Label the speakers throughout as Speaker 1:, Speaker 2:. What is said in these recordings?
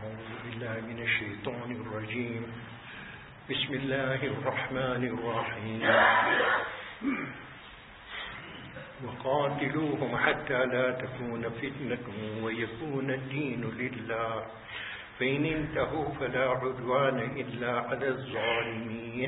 Speaker 1: أعوذ بالله من الشيطان الرجيم بسم الله الرحمن الرحيم وقاتلوهم حتى لا تكون فتنة ويكون الدين لله فإن انتهوا فلا عدوان إلا على الظالمين.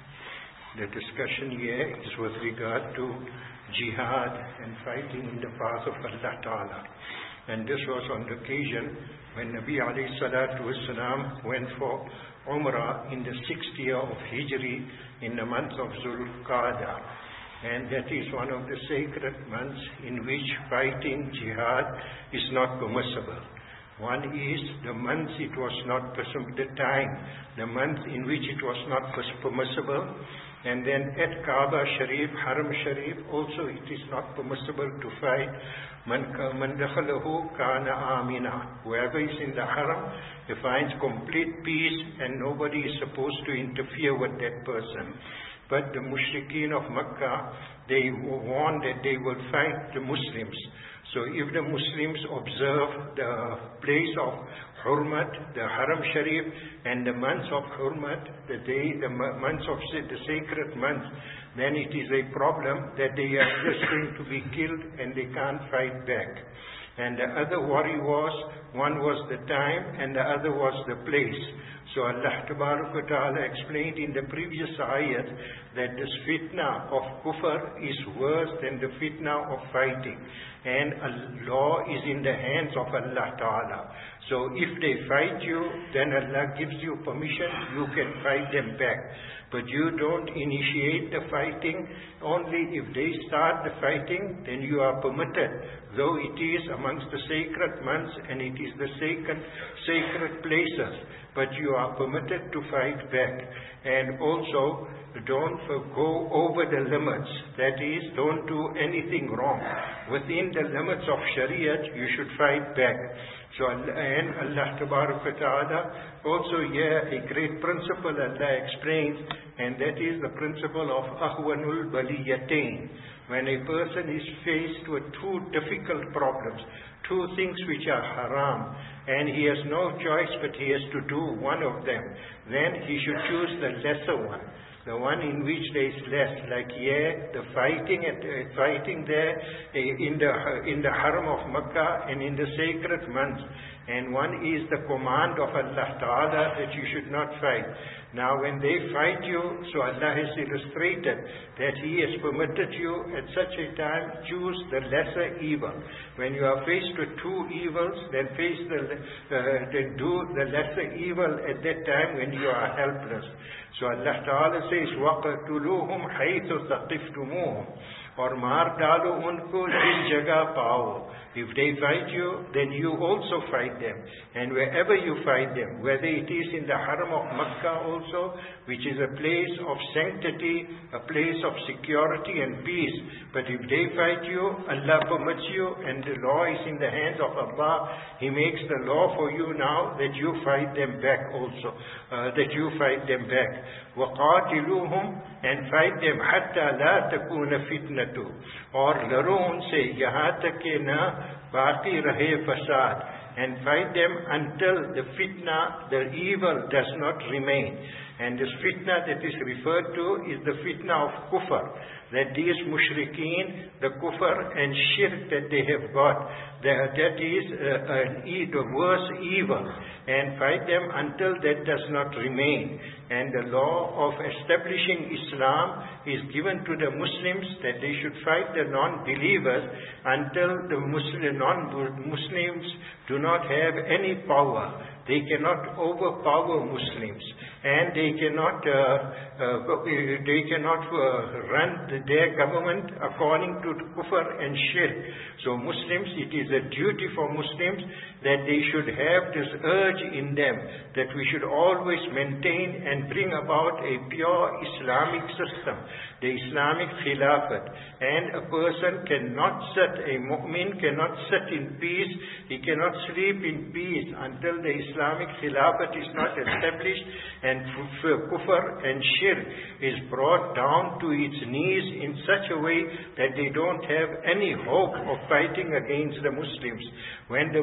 Speaker 1: The discussion here is with regard to jihad and fighting in the path of Allah Ta'ala. And this was on the occasion when Nabi alayhi salatu wasalam went for Umrah in the 6th year of Hijri in the month of Zulqa'dah. And that is one of the sacred months in which fighting jihad is not permissible. One is the month it was not permissible, the time, the month in which it was not permissible. And then at Kaaba Sharif, Haram Sharif, also it is not permissible to fight. Man dakhalahu kana amina. Whoever is in the Haram, he finds complete peace and nobody is supposed to interfere with that person. But the mushrikeen of Makkah, they were warned that they will fight the Muslims. So if the Muslims observe the place of Hurmat, the Haram Sharif, and the months of Hurmat, the months of the sacred months, then it is a problem that they are just going to be killed and they can't fight back. And the other worry was, one was the time and the other was the place. So Allah Ta'ala explained in the previous ayat that this fitna of kufr is worse than the fitna of fighting. And law is in the hands of Allah Ta'ala. So if they fight you, then Allah gives you permission, you can fight them back. But you don't initiate the fighting. Only if they start the fighting, then you are permitted. Though it is amongst the sacred months and it is the sacred places, but you are permitted to fight back. And also, don't go over the limits. That is, don't do anything wrong. Within the limits of Shariat, you should fight back. So, and Allah Ta'ala also here a great principle Allah explains, and that is the principle of Ahwanul Baliyatain. When a person is faced with two difficult problems, two things which are haram, and he has no choice but he has to do one of them, then he should choose the lesser one. The one in which there is less, like here, the fighting there in the Haram of Makkah and in the sacred months. And one is the command of Allah Ta'ala that you should not fight. Now when they fight you, so Allah has illustrated that He has permitted you at such a time choose the lesser evil. When you are faced with two evils, then then do the lesser evil at that time when you are helpless. So Allah Ta'ala says, وَقَتُلُوهُمْ حَيْثُ ثَقِفْتُمُوهُمْ, or maar dalo unko jis jagah pao. If they fight you, then you also fight them. And wherever you fight them, whether it is in the Haram of Makkah also, which is a place of sanctity, a place of security and peace. But if they fight you, Allah permits you, and the law is in the hands of Allah. He makes the law for you now that you fight them back also. وَقَاتِلُوهُمْ, and fight them حَتَّى لَا تَكُونَ فِتْنَةُ, और लड़ो उनसे यहाँ तक के न बाकी रहे फसाद. And fight them until the fitna, the evil does not remain. And this fitna that is referred to is the fitna of kufr. That these mushrikeen, the kufr and shirk that they have got, that is the worst evil. And fight them until that does not remain. And the law of establishing Islam is given to the Muslims that they should fight the non-believers until the non-Muslims do not have any power. They cannot overpower Muslims, and they cannot run their government according to kufr and shirk. So Muslims, it is a duty for Muslims that they should have this urge in them that we should always maintain and bring about a pure Islamic system, the Islamic Khilafat. And a person cannot sit, a mu'min cannot sit in peace, he cannot sleep in peace until the Islamic Khilafat is not established and kufr and shirk is brought down to its knees in such a way that they don't have any hope of fighting against the Muslims. When the mu'mineen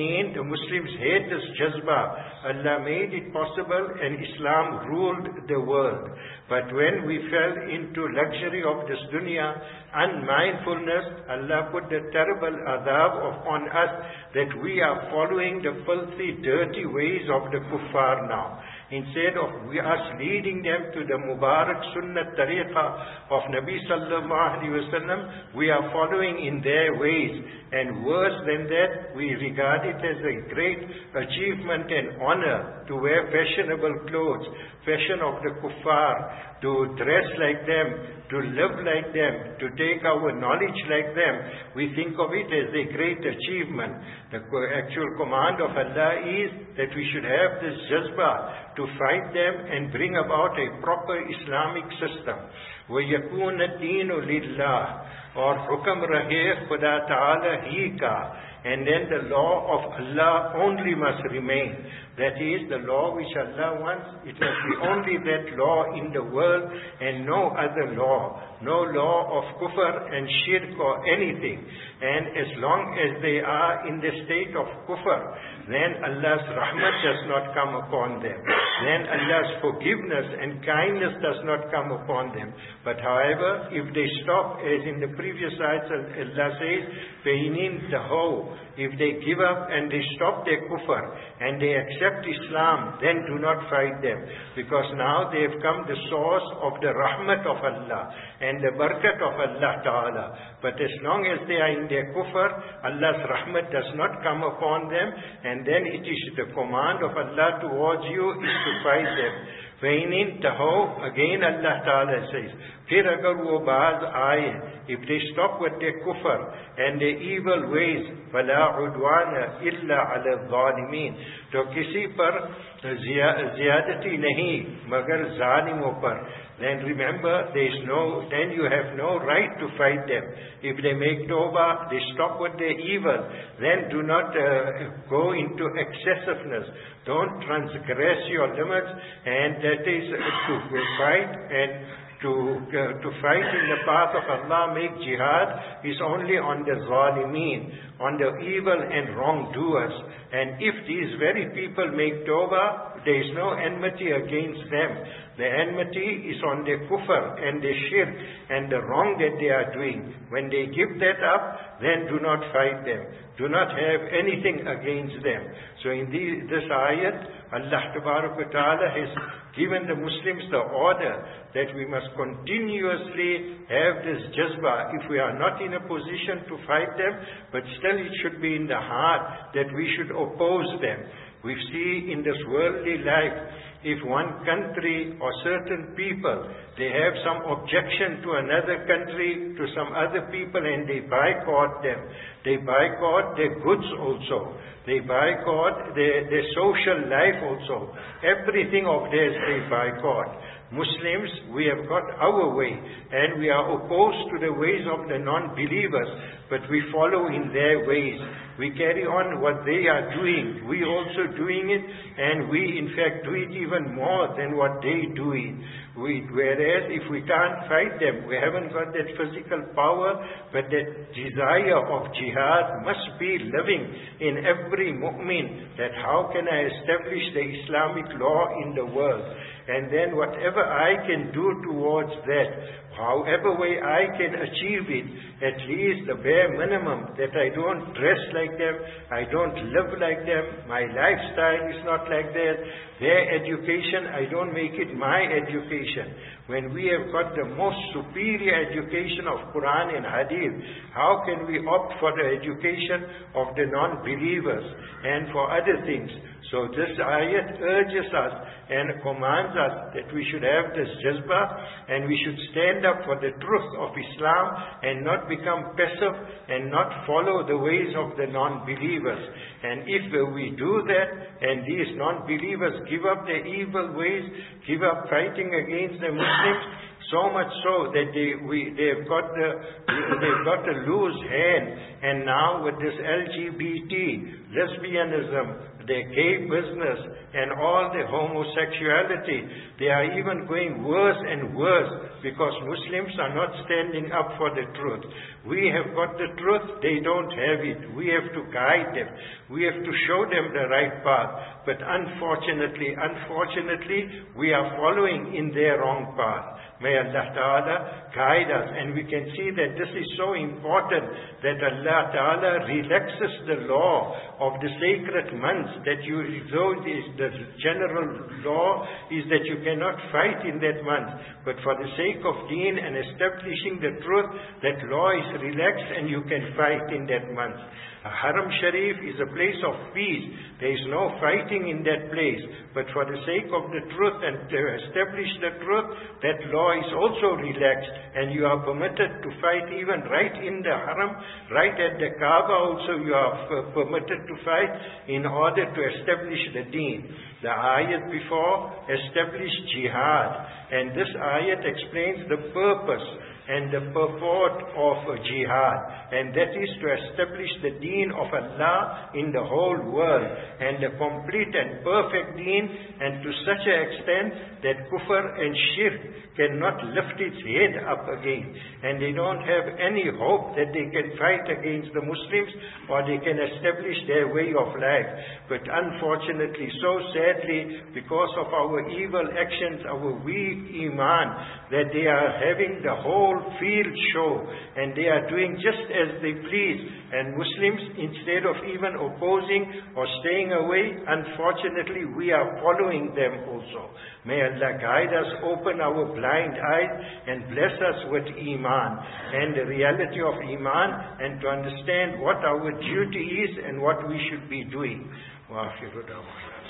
Speaker 1: meaning the Muslims hate this jazba. Allah made it possible and Islam ruled the world. But when we fell into luxury of this dunya, unmindfulness, Allah put the terrible adab upon us that we are following the filthy, dirty ways of the kuffar now. Instead of us leading them to the Mubarak Sunnah Tariqah of Nabi Sallallahu Alaihi Wasallam, we are following in their ways. And worse than that, we regard it as a great achievement and honor to wear fashionable clothes, fashion of the kuffar, to dress like them, to live like them, to take our knowledge like them. We think of it as a great achievement. The actual command of Allah is that we should have this jazba to fight them and bring about a proper Islamic system. وَيَكُونَ الدِّينُ لِلَّهِ, or hukam rahe Khuda Ta'ala hi ka, and then the law of Allah only must remain. That is the law which Allah wants. It must be only that law in the world and no other law. No law of kufr and shirk or anything. And as long as they are in the state of kufr, then Allah's rahmat does not come upon them. Then Allah's forgiveness and kindness does not come upon them. But however, if they stop, as in the previous ayat, Allah says, فَإِنِ انْتَهَوْا, if they give up and they stop their kufr and they accept Islam, then do not fight them. Because now they have come the source of the rahmat of Allah and the barakat of Allah Ta'ala. But as long as they are in their kufr, Allah's rahmat does not come upon them, and then it is the command of Allah towards you is to fight them. فَإِنِ انْتَهَوْا, again Allah Ta'ala says, फिर अगर वो बाज आए, if they stop with their kufr and their evil ways, فَلَا عُدْوَانَ إِلَّا عَلَى الظَّالِمِينَ, तो किसी पर ज़ियादती नहीं मगर ज़ालिमों पर. Then remember, then you have no right to fight them. If they make tawbah, they stop with their evil, then do not go into excessiveness. Don't transgress your limits, and that is to fight and to fight in the path of Allah, make jihad, is only on the zalimeen, on the evil and wrongdoers. And if these very people make tawbah, there is no enmity against them. The enmity is on their kufr and their shirk and the wrong that they are doing. When they give that up, then do not fight them. Do not have anything against them. So in this ayat, Allah Ta'ala has given the Muslims the order that we must continuously have this jazba. If we are not in a position to fight them, but still it should be in the heart that we should oppose them. We see in this worldly life, if one country or certain people, they have some objection to another country, to some other people, and they boycott them. They boycott their goods also. They boycott their social life also. Everything of theirs they boycott. Muslims, we have got our way, and we are opposed to the ways of the non-believers, but we follow in their ways. We carry on what they are doing. We also doing it, and we in fact do it even more than what they do it. Whereas if we can't fight them, we haven't got that physical power, but that desire of jihad must be living in every mu'min, that how can I establish the Islamic law in the world? And then whatever I can do towards that, however way I can achieve it, at least the bare minimum, that I don't dress like them, I don't live like them, my lifestyle is not like theirs, their education, I don't make it my education. When we have got the most superior education of Quran and Hadith, how can we opt for the education of the non-believers and for other things? So this ayat urges us and commands us that we should have this jazba, and we should stand up for the truth of Islam and not become passive and not follow the ways of the non-believers. And if we do that and these non-believers give up their evil ways, give up fighting against the Muslims, so much so that they've got a loose hand. And now with this LGBT, lesbianism, their gay business and all the homosexuality. They are even going worse and worse because Muslims are not standing up for the truth. We have got the truth, they don't have it. We have to guide them. We have to show them the right path. But unfortunately, we are following in their wrong path. May Allah Ta'ala guide us. And we can see that this is so important that Allah Ta'ala relaxes the law of the sacred months, that the general law is that you cannot fight in that month. But for the sake of deen and establishing the truth, that law is relaxed and you can fight in that month. Haram Sharif is a place of peace. There is no fighting in that place. But for the sake of the truth and to establish the truth, that law is also relaxed. And you are permitted to fight even right in the Haram, right at the Kaaba also you are permitted to fight in order to establish the deen. The ayat before established jihad. And this ayat explains the purpose and the purport of jihad, and that is to establish the deen of Allah in the whole world, and the complete and perfect deen, and to such an extent that kufr and shirk cannot lift its head up again, and they don't have any hope that they can fight against the Muslims or they can establish their way of life. But unfortunately, so sadly, because of our evil actions, our weak iman, that they are having the whole field show and they are doing just as they please, and Muslims, instead of even opposing or staying away, unfortunately we are following them also. May Allah guide us, open our blind eyes and bless us with iman and the reality of iman, and to understand what our duty is and what we should be doing. Wa akhiru da'wana.